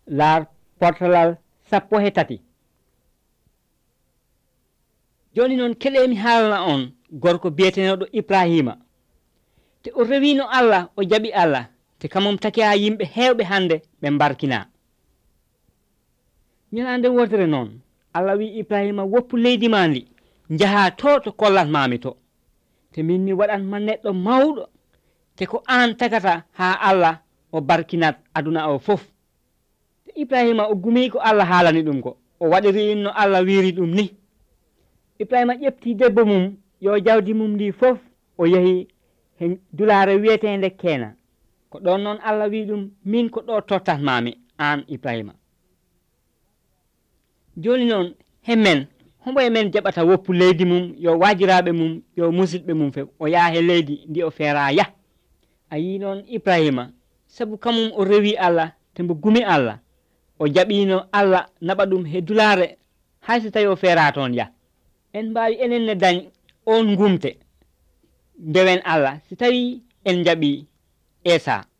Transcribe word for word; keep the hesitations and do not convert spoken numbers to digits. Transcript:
laar portalal sappo he tati. Joni noon keɗemi haalana on gorko biyeteneɗo Ibrahima te o rewino Allah o jaɓi Allah te kamum taki ha yimɓe hewɓe hande ɓe mbarkina. ñalande wodere noon Allah wi Ibrahima woppu leydi ma ndi jaha to to kollatmami to te min mi waɗanma neɗɗo mawɗo te ko an tagata ha Allah o barkinat aduna o fof. te Ibrahima o gumi ko Allah haalani ɗum ko o waɗiri no Allah wiri ɗum ni. Ibrahima ƴefti debbo mum yo jawdi mum ndi fof o yehi he dulare wiyetende Keena ko ɗon noon Allah wi ɗum min ko ɗo tottatmami an Ibrahima. joni noon hemmen hombo e men jaɓata woppu leydi mum yo wajiraɓe mum yo musidɓe mum fe o yaha he leydi ndi o feera yah. a yi noon Ibrahima sabu kamum o rewi Allah te mbo gumi Allah o jaɓino Allah naɓa ɗum he dulare hayso tawi o feera toon yah. en mbawi enen ne dañ on gumte ndewen Allah si tawi en jaɓi Esa.